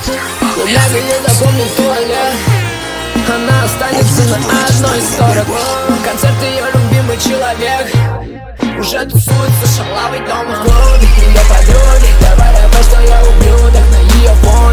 Я не запомнит туалет, она останется на одной из сторон. Концерт ее любимый человек уже тусуется шалавой дома. Ее подруги говорят то, что я убью, так на ее фон.